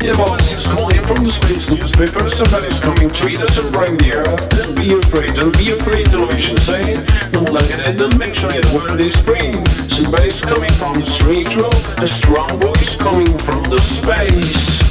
The voice is calling from the space newspaper. Somebody's coming, treat us and reindeer. Don't be afraid, television saying. Don't look at it, don't make sure you where they spring. Somebody's coming from the street road. A strong voice coming from the space.